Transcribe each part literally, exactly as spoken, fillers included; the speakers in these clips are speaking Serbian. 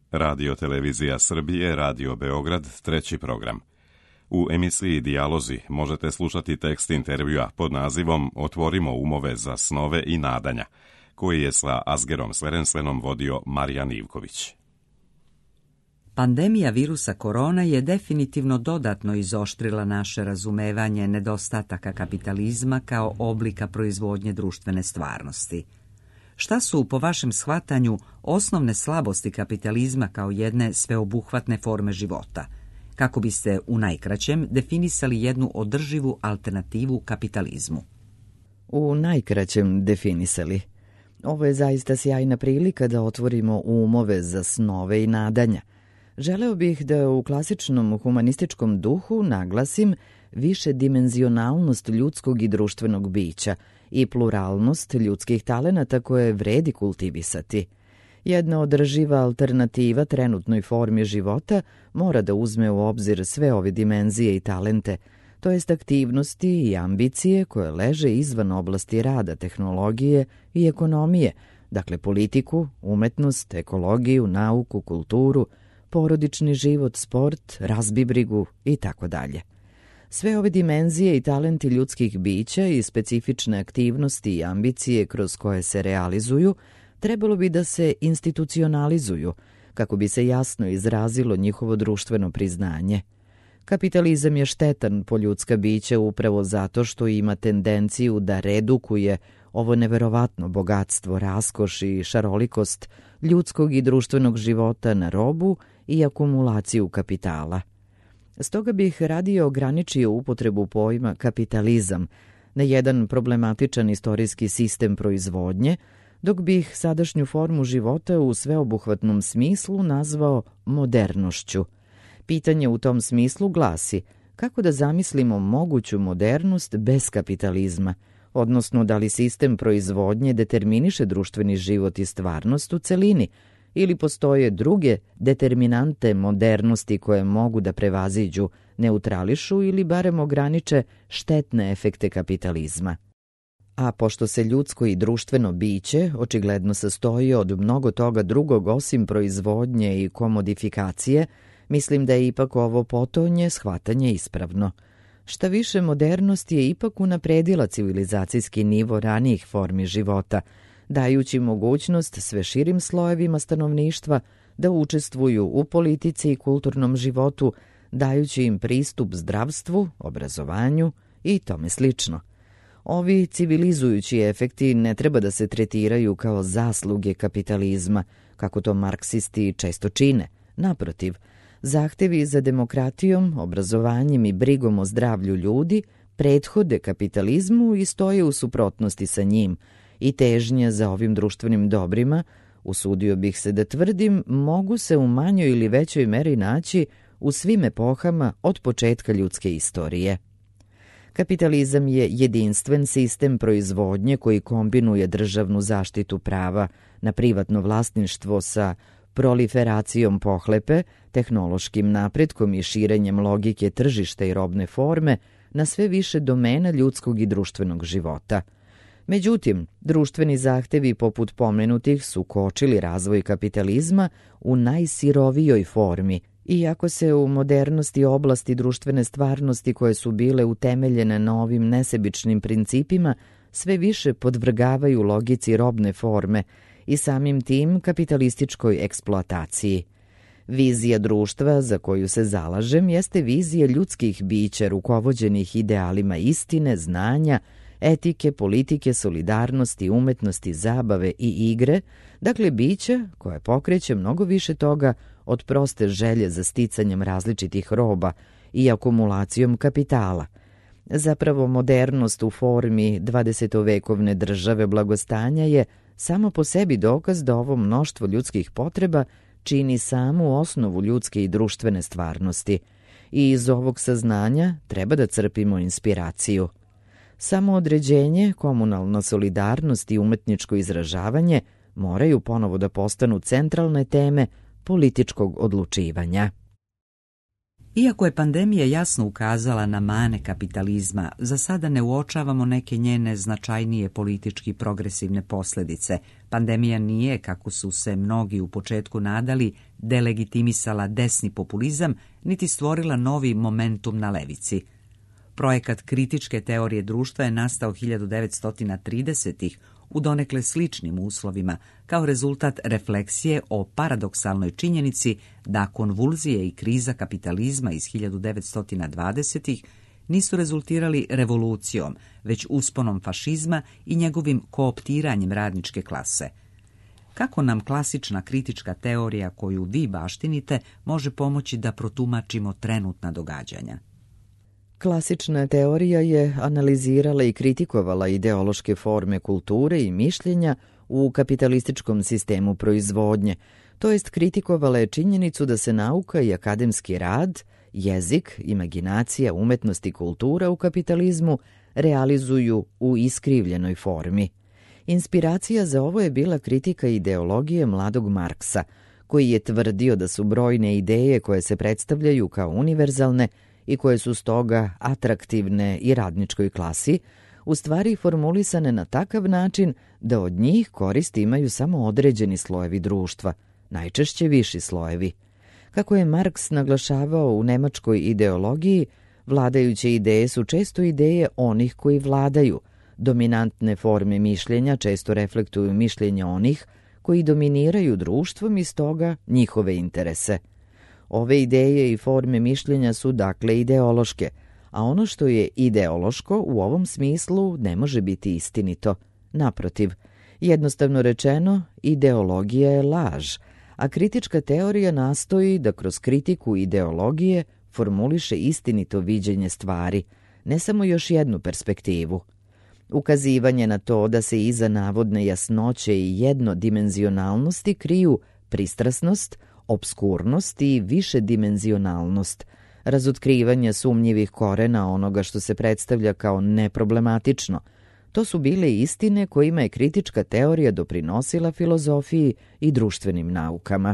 Radio Televizija Srbije, Radio Beograd, treći program. U emisiji Dijalozi možete slušati tekst intervjua pod nazivom Otvorimo umove za snove i nadanja, koji je sa Asgerom Sverenslenom vodio Marijan Ivković. Pandemija virusa korona je definitivno dodatno izoštrila naše razumevanje nedostataka kapitalizma kao oblika proizvodnje društvene stvarnosti. Šta su, po vašem shvatanju, osnovne slabosti kapitalizma kao jedne sveobuhvatne forme života? Kako biste u najkraćem definisali jednu održivu alternativu kapitalizmu? U najkraćem definisali. Ovo je zaista sjajna prilika da otvorimo umove za snove i nadanja. Želeo bih da u klasičnom humanističkom duhu naglasim višedimenzionalnost ljudskog i društvenog bića i pluralnost ljudskih talenata koje vredi kultivisati. Jedna održiva alternativa trenutnoj formi života mora da uzme u obzir sve ove dimenzije i talente, to jest aktivnosti i ambicije koje leže izvan oblasti rada, tehnologije i ekonomije, dakle politiku, umetnost, ekologiju, nauku, kulturu, porodični život, sport, razbibrigu i tako dalje. Sve ove dimenzije i talenti ljudskih bića i specifične aktivnosti i ambicije kroz koje se realizuju trebalo bi da se institucionalizuju kako bi se jasno izrazilo njihovo društveno priznanje. Kapitalizam je štetan po ljudska bića upravo zato što ima tendenciju da redukuje ovo neverovatno bogatstvo, raskoš i šarolikost ljudskog i društvenog života na robu i akumulaciju kapitala. Stoga bih radije ograničio upotrebu pojma kapitalizam na jedan problematičan istorijski sistem proizvodnje, dok bih sadašnju formu života u sveobuhvatnom smislu nazvao modernošću. Pitanje u tom smislu glasi kako da zamislimo moguću modernost bez kapitalizma, odnosno da li sistem proizvodnje determiniše društveni život i stvarnost u celini, ili postoje druge determinante modernosti koje mogu da prevaziđu, neutrališu ili barem ograniče štetne efekte kapitalizma. A pošto se ljudsko i društveno biće očigledno sastoji od mnogo toga drugog osim proizvodnje i komodifikacije, mislim da je ipak ovo potonje shvatanje ispravno. Šta više, modernost je ipak unapredila civilizacijski nivo ranijih formi života, dajući mogućnost sve širim slojevima stanovništva da učestvuju u politici i kulturnom životu, dajući im pristup zdravstvu, obrazovanju i tome slično. Ovi civilizujući efekti ne treba da se tretiraju kao zasluge kapitalizma, kako to marksisti često čine. Naprotiv, zahtevi za demokratijom, obrazovanjem i brigom o zdravlju ljudi prethode kapitalizmu i stoje u suprotnosti sa njim, i težnje za ovim društvenim dobrima, usudio bih se da tvrdim, mogu se u manjoj ili većoj meri naći u svim epohama od početka ljudske istorije. Kapitalizam je jedinstven sistem proizvodnje koji kombinuje državnu zaštitu prava na privatno vlasništvo sa proliferacijom pohlepe, tehnološkim napretkom i širenjem logike tržišta i robne forme na sve više domena ljudskog i društvenog života. Međutim, društveni zahtevi poput pomenutih su kočili razvoj kapitalizma u najsirovijoj formi, iako se u modernosti oblasti društvene stvarnosti koje su bile utemeljene na ovim nesebičnim principima sve više podvrgavaju logici robne forme i samim tim kapitalističkoj eksploataciji. Vizija društva za koju se zalažem jeste vizija ljudskih bića rukovođenih idealima istine, znanja, etike, politike, solidarnosti, umetnosti, zabave i igre, dakle bića koje pokreće mnogo više toga od proste želje za sticanjem različitih roba i akumulacijom kapitala. Zapravo, modernost u formi dvadesetovekovne države blagostanja je samo po sebi dokaz da ovo mnoštvo ljudskih potreba čini samu osnovu ljudske i društvene stvarnosti i iz ovog saznanja treba da crpimo inspiraciju. Samoodređenje, komunalna solidarnost i umetničko izražavanje moraju ponovo da postanu centralne teme političkog odlučivanja. Iako je pandemija jasno ukazala na mane kapitalizma, za sada ne uočavamo neke njene značajnije politički progresivne posljedice. Pandemija nije, kako su se mnogi u početku nadali, delegitimisala desni populizam, niti stvorila novi momentum na levici. Projekat kritičke teorije društva je nastao hiljadu devetsto tridesetih u donekle sličnim uslovima, kao rezultat refleksije o paradoksalnoj činjenici da konvulzije i kriza kapitalizma iz hiljadu devetsto dvadesetih nisu rezultirali revolucijom, već usponom fašizma i njegovim kooptiranjem radničke klase. Kako nam klasična kritička teorija koju vi baštinite može pomoći da protumačimo trenutna događanja? Klasična teorija je analizirala i kritikovala ideološke forme kulture i mišljenja u kapitalističkom sistemu proizvodnje, to jest kritikovala je činjenicu da se nauka i akademski rad, jezik, imaginacija, umetnost i kultura u kapitalizmu realizuju u iskrivljenoj formi. Inspiracija za ovo je bila kritika ideologije mladog Marksa, koji je tvrdio da su brojne ideje koje se predstavljaju kao univerzalne i koje su stoga atraktivne i radničkoj klasi, u stvari formulisane na takav način da od njih koristi imaju samo određeni slojevi društva, najčešće viši slojevi. Kako je Marks naglašavao u nemačkoj ideologiji, vladajuće ideje su često ideje onih koji vladaju. Dominantne forme mišljenja često reflektuju mišljenja onih koji dominiraju društvom i stoga njihove interese. Ove ideje i forme mišljenja su dakle ideološke, a ono što je ideološko u ovom smislu ne može biti istinito. Naprotiv, jednostavno rečeno, ideologija je laž, a kritička teorija nastoji da kroz kritiku ideologije formuliše istinito viđenje stvari, ne samo još jednu perspektivu. Ukazivanje na to da se iza navodne jasnoće i jednodimenzionalnosti kriju pristrasnost, obskurnost i višedimenzionalnost, razotkrivanje sumnjivih korena onoga što se predstavlja kao neproblematično. To su bile istine kojima je kritička teorija doprinosila filozofiji i društvenim naukama.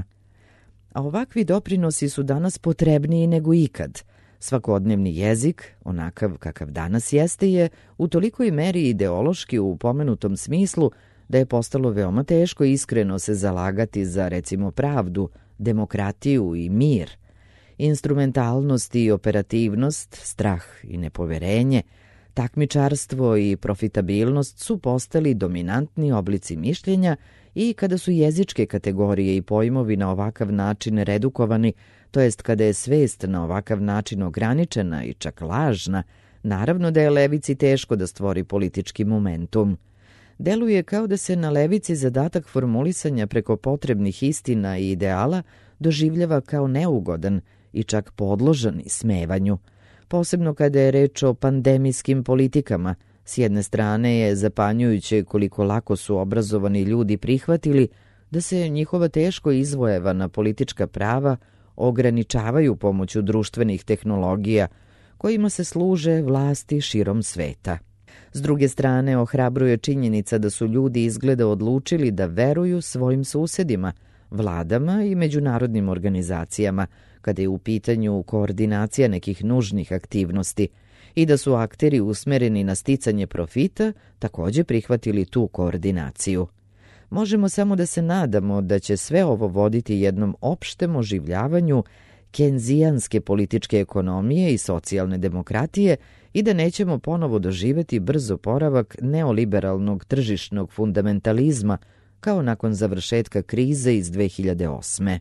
A ovakvi doprinosi su danas potrebniji nego ikad. Svakodnevni jezik, onakav kakav danas jeste, je u tolikoj meri ideološki u pomenutom smislu da je postalo veoma teško iskreno se zalagati za, recimo, pravdu, demokratiju i mir. Instrumentalnost i operativnost, strah i nepoverenje, takmičarstvo i profitabilnost su postali dominantni oblici mišljenja i kada su jezičke kategorije i pojmovi na ovakav način redukovani, to jest kada je svest na ovakav način ograničena i čak lažna, naravno da je levici teško da stvori politički momentum. Deluje kao da se na levici zadatak formulisanja preko potrebnih istina i ideala doživljava kao neugodan i čak podložan ismevanju. Posebno kada je reč o pandemijskim politikama, s jedne strane je zapanjujuće koliko lako su obrazovani ljudi prihvatili da se njihova teško izvojevana politička prava ograničavaju pomoću društvenih tehnologija kojima se služe vlasti širom sveta. S druge strane, ohrabruje činjenica da su ljudi izgleda odlučili da veruju svojim susedima, vladama i međunarodnim organizacijama, kada je u pitanju koordinacija nekih nužnih aktivnosti, i da su akteri usmereni na sticanje profita također prihvatili tu koordinaciju. Možemo samo da se nadamo da će sve ovo voditi jednom opštem oživljavanju kenzijanske političke ekonomije i socijalne demokratije i da nećemo ponovo doživjeti brz oporavak neoliberalnog tržišnog fundamentalizma kao nakon završetka krize iz dve hiljade osme.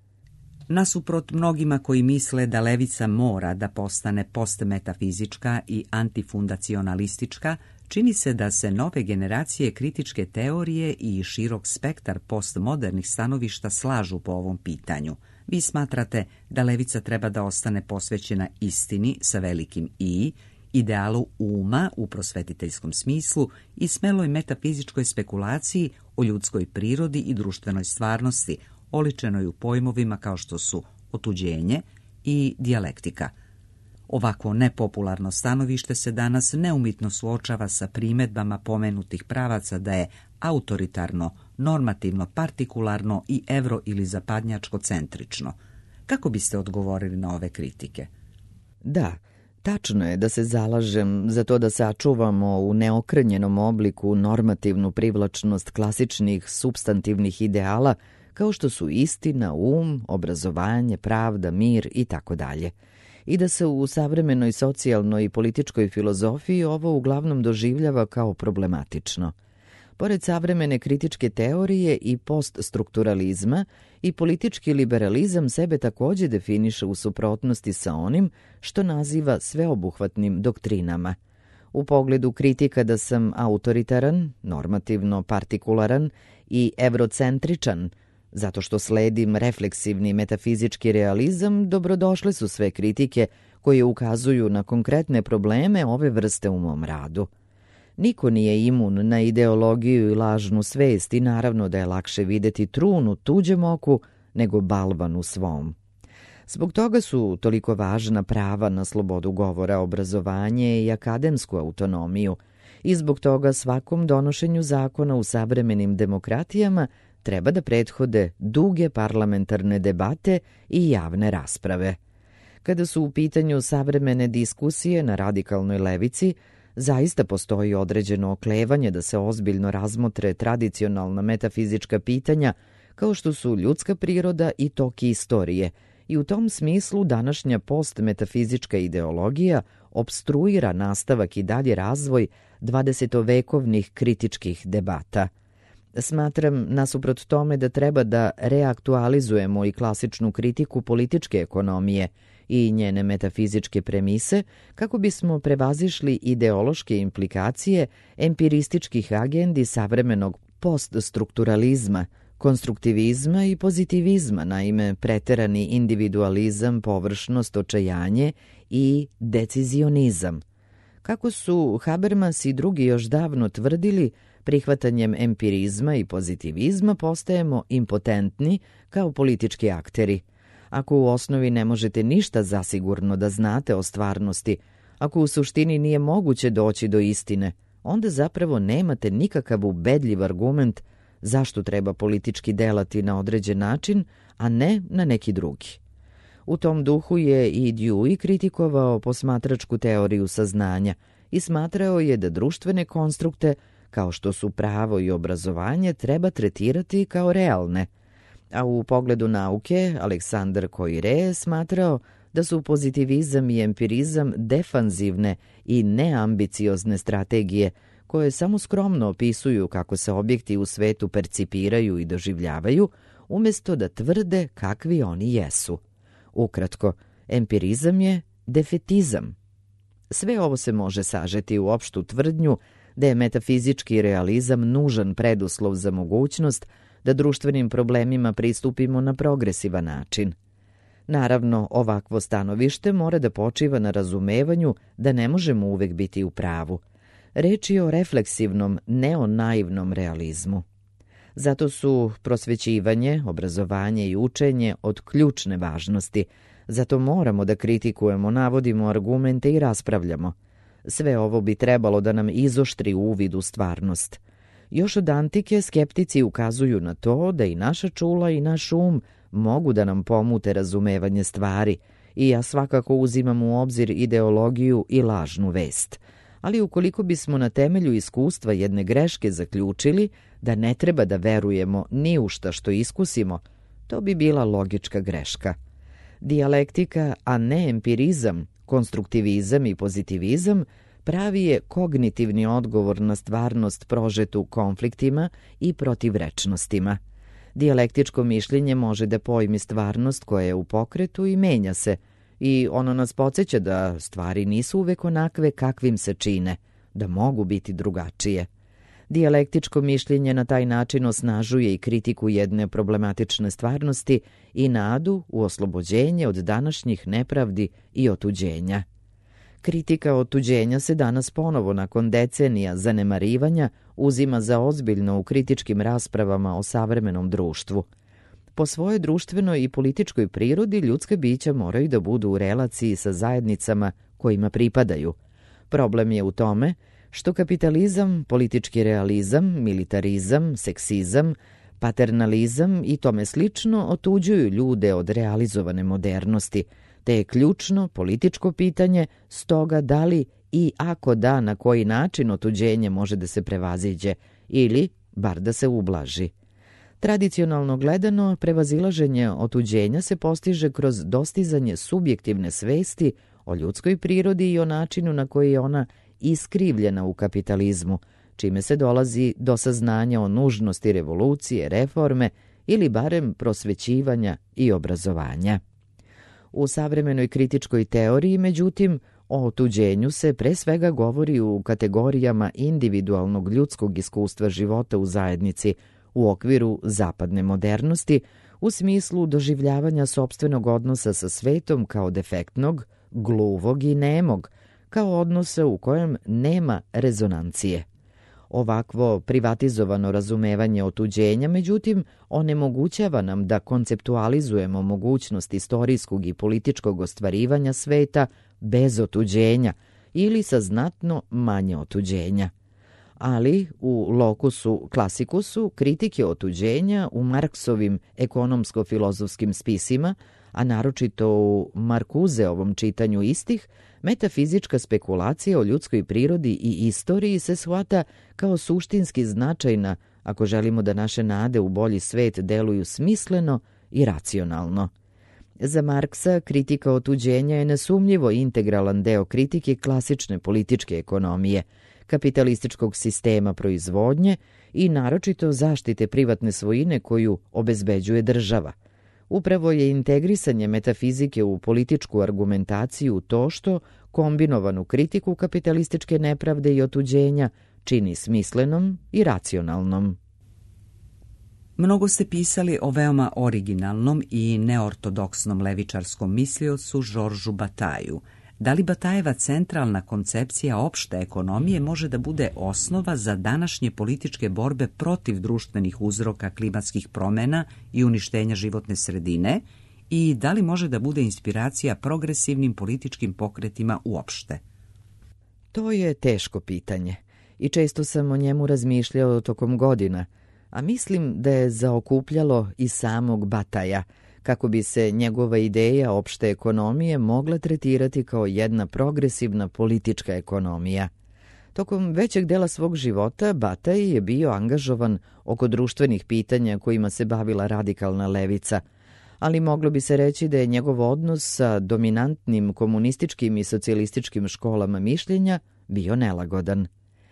Nasuprot mnogima koji misle da levica mora da postane postmetafizička i antifundacionalistička, čini se da se nove generacije kritičke teorije i širok spektar postmodernih stanovišta slažu po ovom pitanju. Vi smatrate da levica treba da ostane posvećena istini sa velikim I, idealu uma u prosvetiteljskom smislu i smeloj metafizičkoj spekulaciji o ljudskoj prirodi i društvenoj stvarnosti, oličenoj u pojmovima kao što su otuđenje i dijalektika. Ovako nepopularno stanovište se danas neumitno suočava sa primedbama pomenutih pravaca da je autoritarno, normativno, partikularno i evro- ili zapadnjačko centrično. Kako biste odgovorili na ove kritike? Da, tačno je da se zalažem za to da sačuvamo u neokrnjenom obliku normativnu privlačnost klasičnih supstantivnih ideala kao što su istina, um, obrazovanje, pravda, mir i tako dalje. I da se u savremenoj socijalnoj i političkoj filozofiji ovo uglavnom doživljava kao problematično. Pored savremene kritičke teorije i poststrukturalizma, i politički liberalizam sebe takođe definiše u suprotnosti sa onim što naziva sveobuhvatnim doktrinama. U pogledu kritika da sam autoritaran, normativno partikularan i evrocentričan, zato što sledim refleksivni metafizički realizam, dobrodošle su sve kritike koje ukazuju na konkretne probleme ove vrste u mom radu. Niko nije imun na ideologiju i lažnu svest i naravno da je lakše videti trun u tuđem oku nego balvan u svom. Zbog toga su toliko važna prava na slobodu govora, obrazovanje i akademsku autonomiju i zbog toga svakom donošenju zakona u savremenim demokratijama treba da prethode duge parlamentarne debate i javne rasprave. Kada su u pitanju savremene diskusije na radikalnoj levici, zaista postoji određeno oklevanje da se ozbiljno razmotre tradicionalna metafizička pitanja kao što su ljudska priroda i tok istorije i u tom smislu današnja postmetafizička ideologija opstruira nastavak i dalje razvoj dvadesetovekovnih kritičkih debata. Smatram nasuprot tome da treba da reaktualizujemo i klasičnu kritiku političke ekonomije i njene metafizičke premise kako bismo prevazišli ideološke implikacije empirističkih agendi savremenog poststrukturalizma, konstruktivizma i pozitivizma, naime preterani individualizam, površnost, očajanje i decizionizam. Kako su Habermas i drugi još davno tvrdili, prihvatanjem empirizma i pozitivizma postajemo impotentni kao politički akteri. Ako u osnovi ne možete ništa zasigurno da znate o stvarnosti, ako u suštini nije moguće doći do istine, onda zapravo nemate nikakav ubedljiv argument zašto treba politički delati na određen način, a ne na neki drugi. U tom duhu je i Dewey kritikovao posmatračku teoriju saznanja i smatrao je da društvene konstrukte, kao što su pravo i obrazovanje, treba tretirati kao realne. A u pogledu nauke, Aleksandar Koire je smatrao da su pozitivizam i empirizam defanzivne i neambiciozne strategije koje samo skromno opisuju kako se objekti u svetu percipiraju i doživljavaju, umjesto da tvrde kakvi oni jesu. Ukratko, empirizam je defetizam. Sve ovo se može sažeti u opštu tvrdnju da je metafizički realizam nužan preduslov za mogućnost da društvenim problemima pristupimo na progresivan način. Naravno, ovakvo stanovište mora da počiva na razumevanju da ne možemo uvek biti u pravu. Reč je o refleksivnom, neonaivnom realizmu. Zato su prosvećivanje, obrazovanje i učenje od ključne važnosti. Zato moramo da kritikujemo, navodimo argumente i raspravljamo. Sve ovo bi trebalo da nam izoštri uvid u stvarnost. Još od antike skeptici ukazuju na to da i naša čula i naš um mogu da nam pomute razumevanje stvari i ja svakako uzimam u obzir ideologiju i lažnu vest. Ali ukoliko bismo na temelju iskustva jedne greške zaključili da ne treba da verujemo ni u šta što iskusimo, to bi bila logička greška. Dijalektika, a ne empirizam, konstruktivizam i pozitivizam pravi je kognitivni odgovor na stvarnost prožetu konfliktima i protivrečnostima. Dijalektičko mišljenje može da pojmi stvarnost koja je u pokretu i menja se, i ono nas podsjeća da stvari nisu uvek onakve kakvim se čine, da mogu biti drugačije. Dijalektičko mišljenje na taj način osnažuje i kritiku jedne problematične stvarnosti i nadu u oslobođenje od današnjih nepravdi i otuđenja. Kritika otuđenja se danas ponovo nakon decenija zanemarivanja uzima za ozbiljno u kritičkim raspravama o savremenom društvu. Po svojoj društvenoj i političkoj prirodi ljudska bića moraju da budu u relaciji sa zajednicama kojima pripadaju. Problem je u tome što kapitalizam, politički realizam, militarizam, seksizam, Paternalizam i tome slično otuđuju ljude od realizovane modernosti, te je ključno političko pitanje stoga da li i ako da, na koji način otuđenje može da se prevaziđe ili bar da se ublaži. Tradicionalno gledano, prevazilaženje otuđenja se postiže kroz dostizanje subjektivne svesti o ljudskoj prirodi i o načinu na koji je ona iskrivljena u kapitalizmu, čime se dolazi do saznanja o nužnosti revolucije, reforme ili barem prosvećivanja i obrazovanja. U savremenoj kritičkoj teoriji, međutim, o otuđenju se pre svega govori u kategorijama individualnog ljudskog iskustva života u zajednici u okviru zapadne modernosti, u smislu doživljavanja sopstvenog odnosa sa svetom kao defektnog, gluvog i nemog, kao odnosa u kojem nema rezonancije. Ovakvo privatizovano razumevanje otuđenja, međutim, onemogućava nam da konceptualizujemo mogućnost istorijskog i političkog ostvarivanja sveta bez otuđenja ili sa znatno manje otuđenja. Ali u lokusu klasikusu kritike otuđenja u Marksovim ekonomsko-filozofskim spisima, a naročito u Markuzeovom čitanju istih, metafizička spekulacija o ljudskoj prirodi i istoriji se shvata kao suštinski značajna ako želimo da naše nade u bolji svet deluju smisleno i racionalno. Za Marksa kritika otuđenja je nesumnjivo integralan deo kritike klasične političke ekonomije, kapitalističkog sistema proizvodnje i naročito zaštite privatne svojine koju obezbeđuje država. Upravo je integrisanje metafizike u političku argumentaciju to što kombinovanu kritiku kapitalističke nepravde i otuđenja čini smislenom i racionalnom. Mnogo ste pisali o veoma originalnom i neortodoksnom levičarskom misliocu Žoržu Bataju. Da li Batajeva centralna koncepcija opšte ekonomije može da bude osnova za današnje političke borbe protiv društvenih uzroka klimatskih promjena i uništenja životne sredine i da li može da bude inspiracija progresivnim političkim pokretima uopšte? To je teško pitanje i često sam o njemu razmišljao tokom godina, a mislim da je zaokupljalo i samog Bataja, kako bi se njegova ideja opšte ekonomije mogla tretirati kao jedna progresivna politička ekonomija. Tokom većeg dela svog života Bataj je bio angažovan oko društvenih pitanja kojima se bavila radikalna levica, ali moglo bi se reći da je njegov odnos sa dominantnim komunističkim i socijalističkim školama mišljenja bio nelagodan.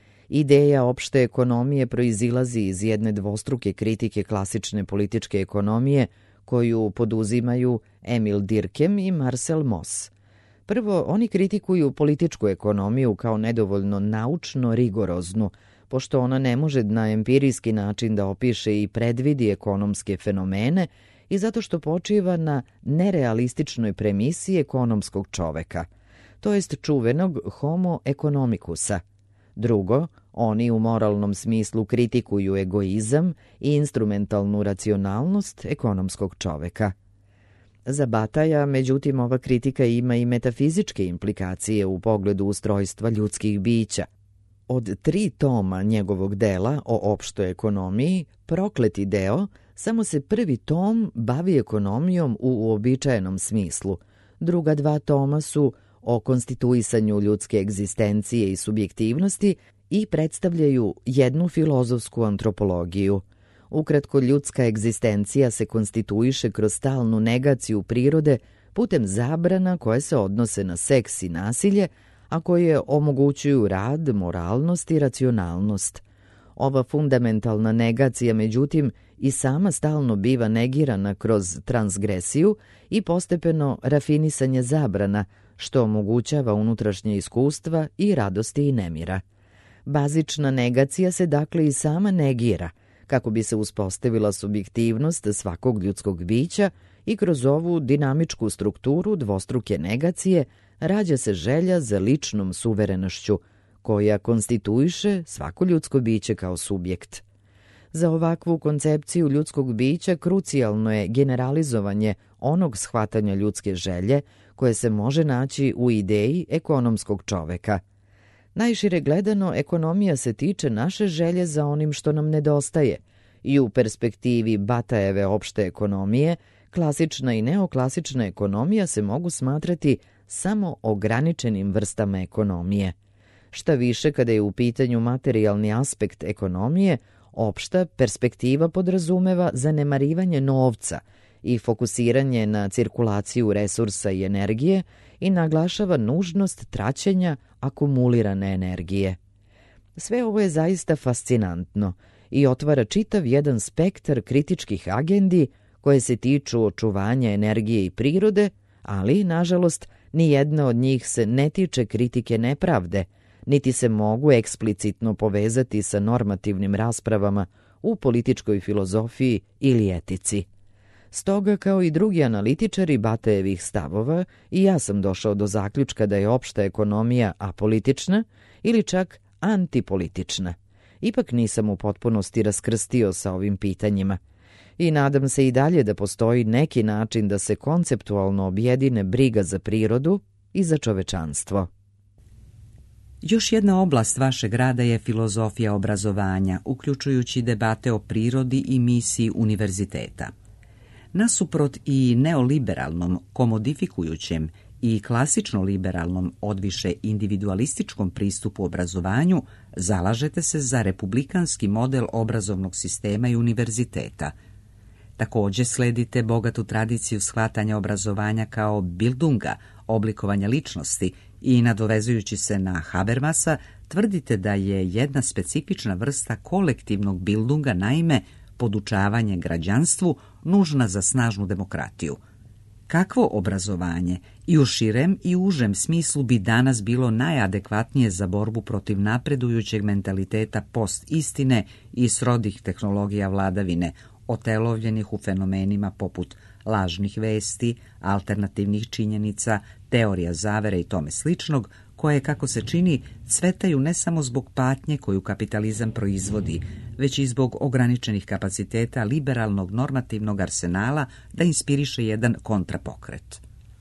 Ideja opšte ekonomije proizilazi iz jedne dvostruke kritike klasične političke ekonomije koju poduzimaju Emil Durkheim i Marcel Mauss. Prvo, oni kritikuju političku ekonomiju kao nedovoljno naučno rigoroznu, pošto ona ne može na empirijski način da opiše i predvidi ekonomske fenomene i zato što počiva na nerealističnoj premisi ekonomskog čoveka, to jest čuvenog homo economicusa. Drugo, oni u moralnom smislu kritikuju egoizam i instrumentalnu racionalnost ekonomskog čoveka. Za Bataja, međutim, ova kritika ima i metafizičke implikacije u pogledu ustrojstva ljudskih bića. Od tri toma njegovog dela o opštoj ekonomiji, prokleti deo, samo se prvi tom bavi ekonomijom u uobičajenom smislu. Druga dva toma su o konstituisanju ljudske egzistencije i subjektivnosti i predstavljaju jednu filozofsku antropologiju. Ukratko, ljudska egzistencija se konstituiše kroz stalnu negaciju prirode putem zabrana koje se odnose na seks i nasilje, a koje omogućuju rad, moralnost i racionalnost. Ova fundamentalna negacija, međutim, i sama stalno biva negirana kroz transgresiju i postepeno rafinisanje zabrana, što omogućava unutrašnje iskustva i radosti i nemira. Bazična negacija se dakle i sama negira, kako bi se uspostavila subjektivnost svakog ljudskog bića i kroz ovu dinamičku strukturu dvostruke negacije rađa se želja za ličnom suverenošću, koja konstituiše svako ljudsko biće kao subjekt. Za ovakvu koncepciju ljudskog bića krucijalno je generalizovanje onog shvatanja ljudske želje koje se može naći u ideji ekonomskog čoveka. Najšire gledano, ekonomija se tiče naše želje za onim što nam nedostaje i u perspektivi Bataeve opšte ekonomije, klasična i neoklasična ekonomija se mogu smatrati samo ograničenim vrstama ekonomije. Šta više, kada je u pitanju materijalni aspekt ekonomije, opšta perspektiva podrazumeva zanemarivanje novca i fokusiranje na cirkulaciju resursa i energije i naglašava nužnost traćenja akumulirane energije. Sve ovo je zaista fascinantno i otvara čitav jedan spektar kritičkih agendi koje se tiču očuvanja energije i prirode, ali, nažalost, ni jedna od njih se ne tiče kritike nepravde, niti se mogu eksplicitno povezati sa normativnim raspravama u političkoj filozofiji ili etici. Stoga, kao i drugi analitičari Bataevih stavova, i ja sam došao do zaključka da je opšta ekonomija apolitična ili čak antipolitična. Ipak nisam u potpunosti raskrstio sa ovim pitanjima i nadam se i dalje da postoji neki način da se konceptualno objedine briga za prirodu i za čovečanstvo. Još jedna oblast vašeg rada je filozofija obrazovanja, uključujući debate o prirodi i misiji univerziteta. Nasuprot i neoliberalnom, komodifikujućem i klasično liberalnom, odviše individualističkom pristupu obrazovanju, zalažete se za republikanski model obrazovnog sistema i univerziteta. Također sledite bogatu tradiciju shvatanja obrazovanja kao bildunga, oblikovanja ličnosti, i nadovezujući se na Habermasa, tvrdite da je jedna specifična vrsta kolektivnog bildunga, naime podučavanje građanstvu, nužna za snažnu demokratiju. Kakvo obrazovanje i u širem i užem smislu bi danas bilo najadekvatnije za borbu protiv napredujućeg mentaliteta post-istine i srodnih tehnologija vladavine, otelovljenih u fenomenima poput lažnih vesti, alternativnih činjenica, teorija zavere i tome sličnog, koje, kako se čini, cvetaju ne samo zbog patnje koju kapitalizam proizvodi, već i zbog ograničenih kapaciteta liberalnog normativnog arsenala da inspiriše jedan kontrapokret.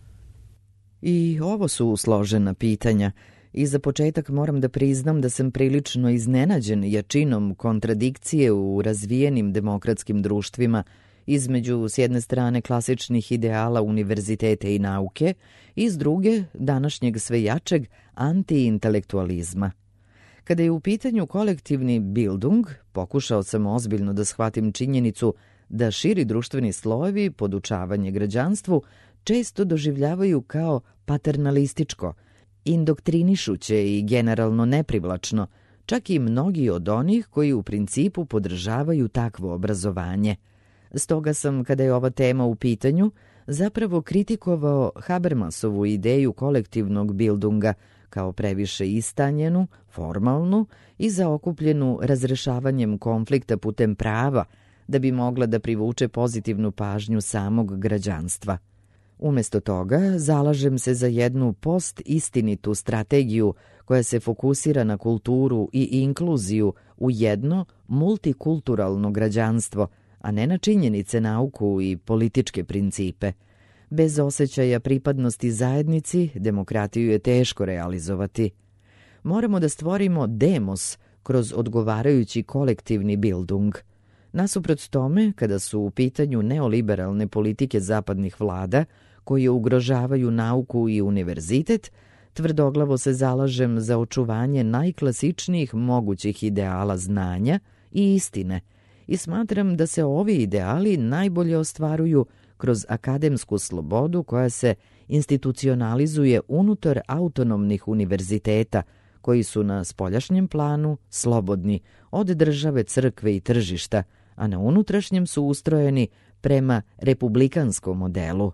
I ovo su složena pitanja. I za početak moram da priznam da sam prilično iznenađen jačinom kontradikcije u razvijenim demokratskim društvima između s jedne strane klasičnih ideala univerziteta i nauke i s druge današnjeg sve jačeg antiintelektualizma. Kada je u pitanju kolektivni bildung, pokušao sam ozbiljno da shvatim činjenicu da širi društveni slojevi podučavanje građanstvu često doživljavaju kao paternalističko, indoktrinišuće i generalno neprivlačno, čak i mnogi od onih koji u principu podržavaju takvo obrazovanje. Stoga sam, kada je ova tema u pitanju, zapravo kritikovao Habermasovu ideju kolektivnog bildunga kao previše istanjenu, formalnu i zaokupljenu razrešavanjem konflikta putem prava, da bi mogla da privuče pozitivnu pažnju samog građanstva. Umjesto toga, zalažem se za jednu post-istinitu strategiju koja se fokusira na kulturu i inkluziju u jedno multikulturalno građanstvo, a ne na činjenice, nauku i političke principe. Bez osjećaja pripadnosti zajednici, demokratiju je teško realizovati. Moramo da stvorimo demos kroz odgovarajući kolektivni bildung. Nasuprot tome, kada su u pitanju neoliberalne politike zapadnih vlada, koje ugrožavaju nauku i univerzitet, tvrdoglavo se zalažem za očuvanje najklasičnijih mogućih ideala znanja i istine i smatram da se ovi ideali najbolje ostvaruju kroz akademsku slobodu koja se institucionalizuje unutar autonomnih univerziteta koji su na spoljašnjem planu slobodni od države, crkve i tržišta, a na unutrašnjem su ustrojeni prema republikanskom modelu.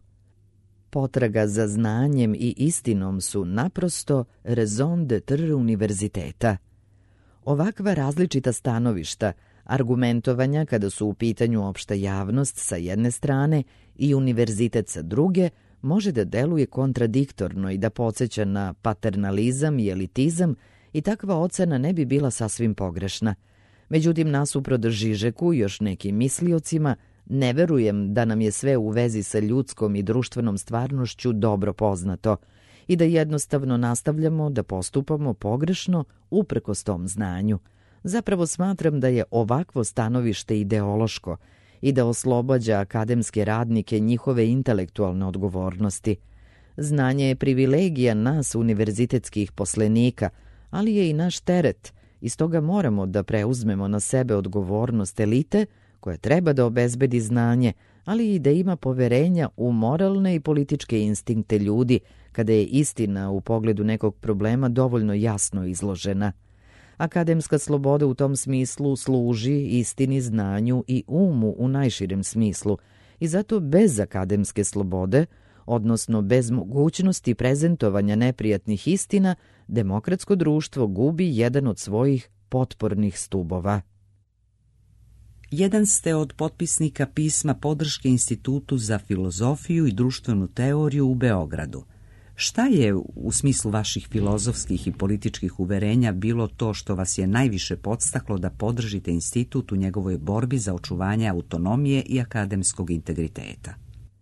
Potraga za znanjem i istinom su naprosto raison d'être univerziteta. Ovakva različita stanovišta, argumentovanja kada su u pitanju opšta javnost sa jedne strane i univerzitet sa druge, može da deluje kontradiktorno i da podsjeća na paternalizam i elitizam i takva ocena ne bi bila sasvim pogrešna. Međutim, nasuprot Žižeku i još nekim misliocima, ne verujem da nam je sve u vezi sa ljudskom i društvenom stvarnošću dobro poznato i da jednostavno nastavljamo da postupamo pogrešno uprkos tom znanju. Zapravo smatram da je ovakvo stanovište ideološko i da oslobađa akademske radnike njihove intelektualne odgovornosti. Znanje je privilegija nas univerzitetskih poslenika, ali je i naš teret, i stoga moramo da preuzmemo na sebe odgovornost elite koja treba da obezbedi znanje, ali i da ima poverenja u moralne i političke instinkte ljudi kada je istina u pogledu nekog problema dovoljno jasno izložena. Akademska sloboda u tom smislu služi istini, znanju i umu u najširem smislu i zato bez akademske slobode, odnosno bez mogućnosti prezentovanja neprijatnih istina, demokratsko društvo gubi jedan od svojih potpornih stubova. Jedan ste od potpisnika pisma podrške Institutu za filozofiju i društvenu teoriju u Beogradu. Šta je u smislu vaših filozofskih i političkih uverenja bilo to što vas je najviše podstaklo da podržite institut u njegovoj borbi za očuvanje autonomije i akademskog integriteta?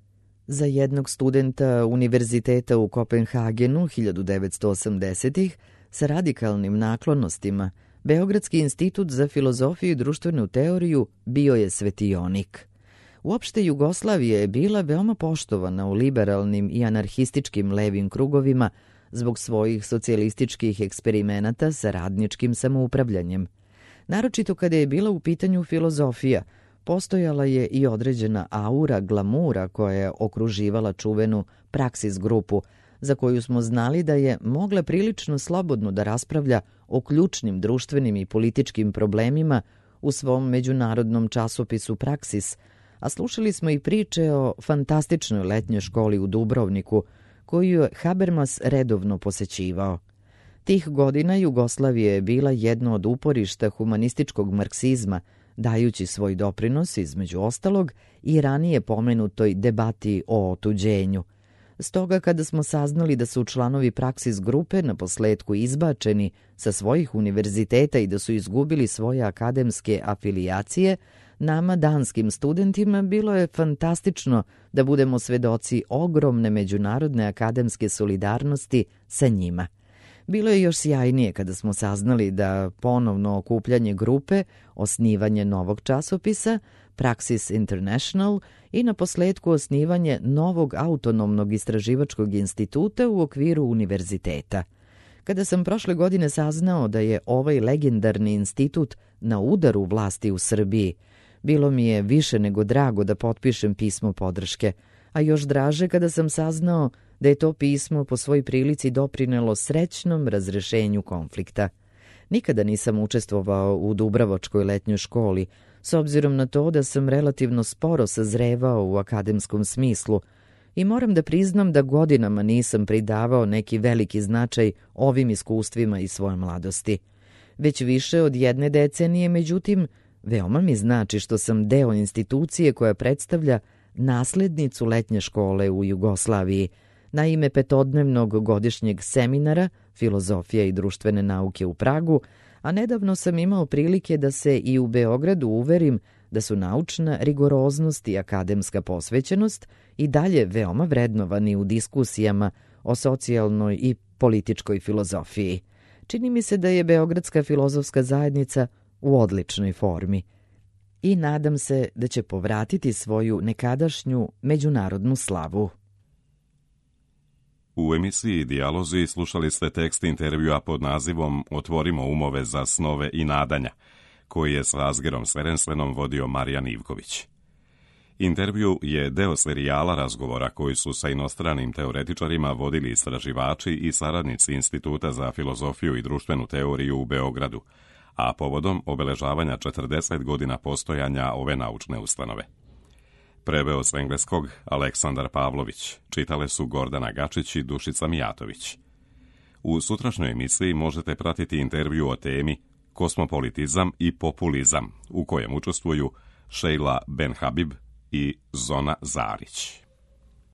Za jednog studenta univerziteta u Kopenhagenu hiljadu devetsto osamdesetih sa radikalnim naklonostima, Beogradski institut za filozofiju i društvenu teoriju bio je svetionik. Uopšte Jugoslavija je bila veoma poštovana u liberalnim i anarhističkim levim krugovima zbog svojih socijalističkih eksperimenata sa radničkim samoupravljanjem. Naročito kada je bila u pitanju filozofija, postojala je i određena aura glamura koja je okruživala čuvenu Praksis grupu, za koju smo znali da je mogla prilično slobodno da raspravlja o ključnim društvenim i političkim problemima u svom međunarodnom časopisu Praksis, a slušali smo i priče o fantastičnoj letnjoj školi u Dubrovniku, koju je Habermas redovno posećivao. Tih godina Jugoslavija je bila jedno od uporišta humanističkog marksizma, dajući svoj doprinos, između ostalog, i ranije pomenutoj debati o otuđenju. Stoga, kada smo saznali da su članovi Praksis grupe na posledku izbačeni sa svojih univerziteta i da su izgubili svoje akademske afilijacije, nama, danskim studentima, bilo je fantastično da budemo svedoci ogromne međunarodne akademske solidarnosti sa njima. Bilo je još sjajnije kada smo saznali da ponovno okupljanje grupe, osnivanje novog časopisa, Praksis International i na posledku osnivanje novog autonomnog istraživačkog instituta u okviru univerziteta. Kada sam prošle godine saznao da je ovaj legendarni institut na udaru vlasti u Srbiji, bilo mi je više nego drago da potpišem pismo podrške, a još draže kada sam saznao da je to pismo po svoj prilici doprinelo srećnom razrešenju konflikta. Nikada nisam učestvovao u Dubravačkoj letnjoj školi, s obzirom na to da sam relativno sporo sazrevao u akademskom smislu i moram da priznam da godinama nisam pridavao neki veliki značaj ovim iskustvima iz svoje mladosti. Već više od jedne decenije, međutim, veoma mi znači što sam deo institucije koja predstavlja naslednicu letnje škole u Jugoslaviji, na ime petodnevnog godišnjeg seminara Filozofija i društvene nauke u Pragu, a nedavno sam imao prilike da se i u Beogradu uverim da su naučna rigoroznost i akademska posvećenost i dalje veoma vrednovani u diskusijama o socijalnoj i političkoj filozofiji. Čini mi se da je Beogradska filozofska zajednica u odličnoj formi i nadam se da će povratiti svoju nekadašnju međunarodnu slavu. U emisiji Dijalozi slušali ste tekst intervjua pod nazivom Otvorimo umove za snove i nadanja, koji je s Asgerom Sverenslenom vodio Marijan Ivković. Intervju je deo serijala razgovora koji su sa inostranim teoretičarima vodili istraživači i saradnici Instituta za filozofiju i društvenu teoriju u Beogradu, a povodom obeležavanja četrdeset godina postojanja ove naučne ustanove. Preveo s engleskog Aleksandar Pavlović, čitale su Gordana Gačić i Dušica Mijatović. U sutrašnjoj emisiji možete pratiti intervju o temi Kosmopolitizam i populizam, u kojem učestvuju Sheila Benhabib i Zona Zarić.